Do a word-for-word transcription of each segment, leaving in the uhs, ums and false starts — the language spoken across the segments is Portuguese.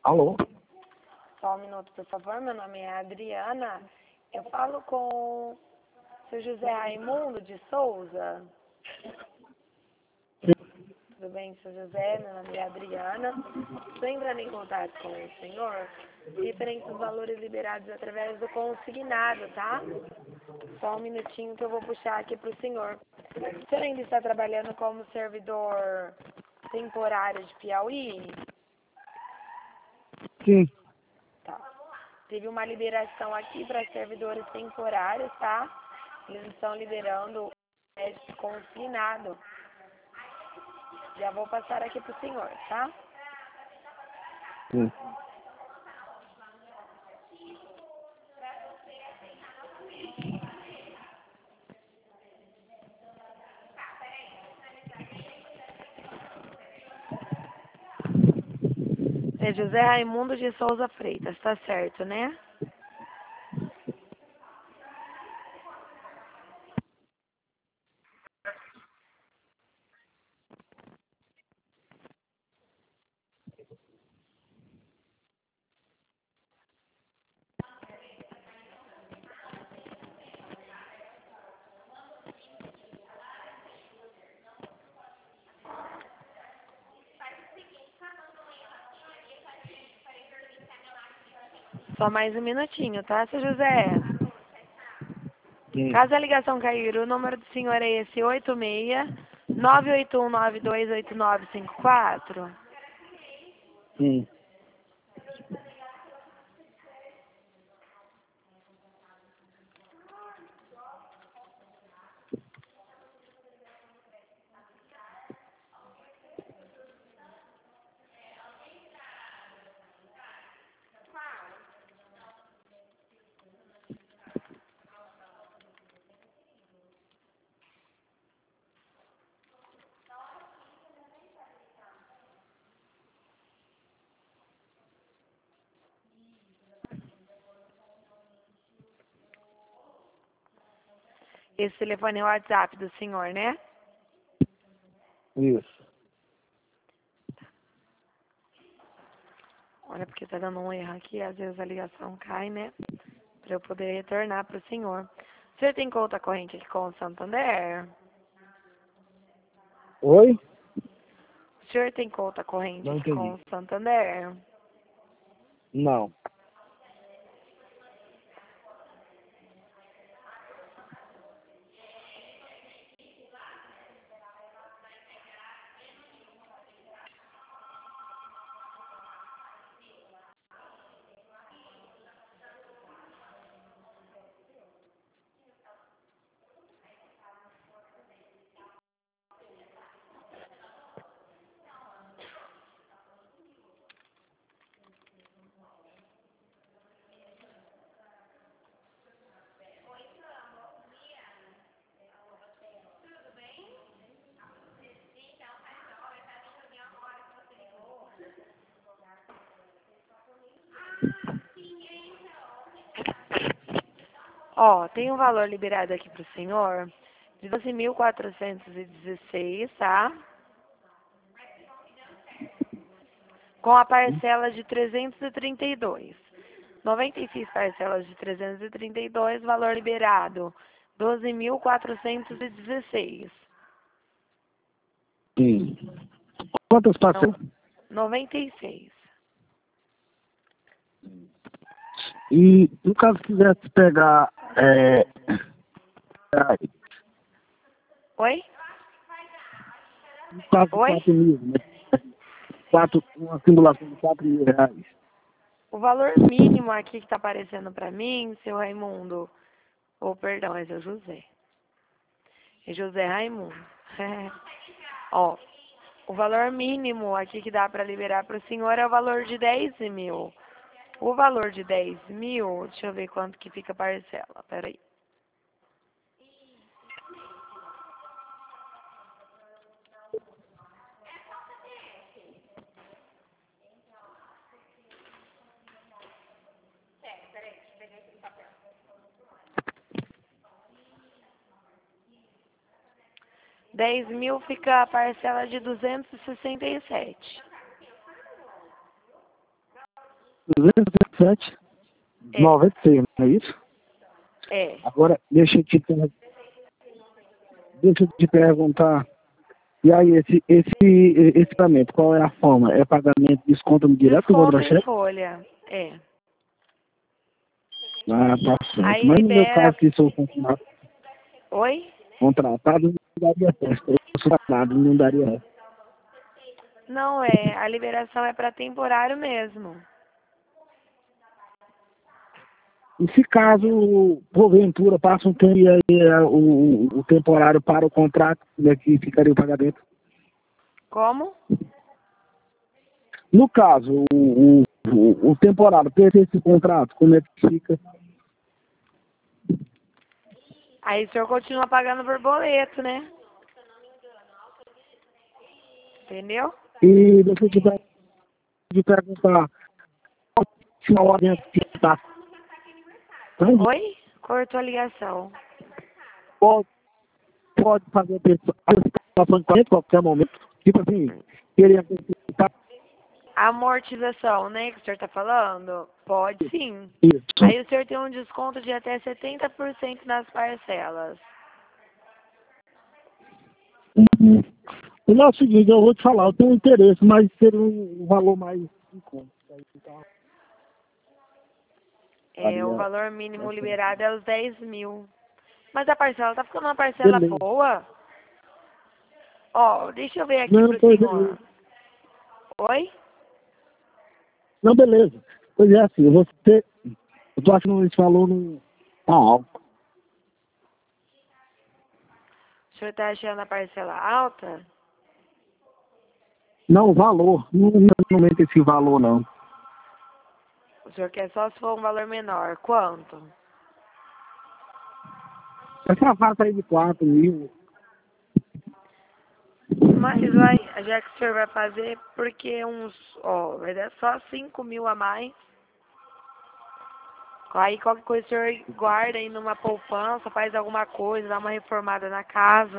Alô? Só um minuto, por favor. Meu nome é Adriana. Eu falo com o seu José Raimundo de Souza. Tudo bem, seu José? Meu nome é Adriana. Estou entrando em contato com o senhor referente aos valores liberados através do consignado, tá? Só um minutinho que eu vou puxar aqui para o senhor. O senhor ainda está trabalhando como servidor temporário de Piauí? Sim. Tá. Teve uma liberação aqui para servidores temporários, tá? Eles estão liberando o crédito consignado. Já vou passar aqui pro senhor, tá? Sim. É José Raimundo de Souza Freitas, tá certo, né? Só mais um minutinho, tá, seu José? Sim. Caso a ligação cair, o número do senhor é esse oito seis nove oito um nove dois oito nove cinco quatro. Sim. Esse telefone é o WhatsApp do senhor, né? Isso. Olha, porque tá dando um erro aqui, às vezes a ligação cai, né? Pra eu poder retornar pro senhor. O senhor tem conta corrente aqui com o Santander? Oi? O senhor tem conta corrente Não aqui com entendi. o Santander? Não. Ó, tem um valor liberado aqui pro senhor de doze mil quatrocentos e dezesseis, tá? Com a parcela de trezentos e trinta e dois. noventa e seis parcelas de trezentos e trinta e dois, valor liberado doze mil quatrocentos e dezesseis. Sim. Quantas Não, parcelas? noventa e seis. E no caso quisesse pegar é, aí, Oi? no caso de Oi? quatro mil, né? Quatro, uma simulação de quatro mil reais. O valor mínimo aqui que tá aparecendo pra mim, seu Raimundo, ou perdão, é seu José. É José Raimundo. Ó, o valor mínimo aqui que dá para liberar para o senhor é o valor de dez mil. O valor de dez mil, deixa eu ver quanto que fica a parcela. Peraí. dez mil fica a parcela de duzentos e sessenta e sete. duzentos e sete, É. noventa e seis, não é isso? É. Agora, deixa eu te, per- deixa eu te perguntar. E aí, esse, esse, esse pagamento, qual é a forma? É pagamento desconto no direto do Desconto em contra-cheque? folha. É. Ah, tá certo. Aí Mas no meu libera. caso, que sou contratado, Oi? contratado, não daria certo. Eu sou contratado, não daria certo. Não é. A liberação é para temporário mesmo. E se caso, porventura, passa um tempo e aí é, o, o temporário para o contrato, como é que ficaria o pagamento? Como? No caso, o, o, o temporário pertence esse contrato, como é que fica? Aí o senhor continua pagando por boleto, né? Entendeu? E deixa eu te per- te perguntar, se a ordem está Oi? Cortou a ligação. pode, pode fazer a antecipação de pagamento a qualquer momento? Tipo assim, querer antecipar Amortização, né? Que o senhor tá falando? Pode sim. isso. Aí o senhor tem um desconto de até setenta por cento nas parcelas. Uhum. O é o seguinte, eu vou te falar, eu tenho interesse, mas seria um valor mais em conta. É, o valor mínimo liberado é os dez mil. Mas a parcela tá ficando uma parcela Beleza. boa. Ó, deixa eu ver aqui Não, pro pois senhor. é. Oi? Não, beleza. Pois é assim, você. Eu tô achando esse valor não tá alto. O senhor tá achando a parcela alta? Não, o valor. Não, não aumenta esse valor, não. O senhor quer só se for um valor menor. Quanto? Essa faixa aí de quatro mil. Mas vai, já que o senhor vai fazer, porque uns, ó, vai dar só cinco mil a mais. Aí qualquer coisa o senhor guarda aí numa poupança, faz alguma coisa, dá uma reformada na casa.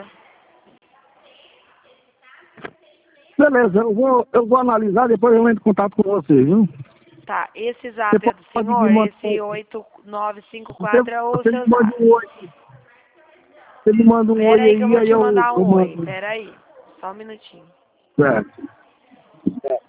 Beleza, eu vou, eu vou analisar, depois eu entro em contato com você, viu? Tá, esse Você zap é do pode me senhor, mandar. esse oito nove cinco Você, quatro é o você me seu manda zap. um oi. Você me manda um Pera oi aí que eu aí, vou aí te eu, mandar eu um oi, mando. pera aí, só um minutinho. Certo.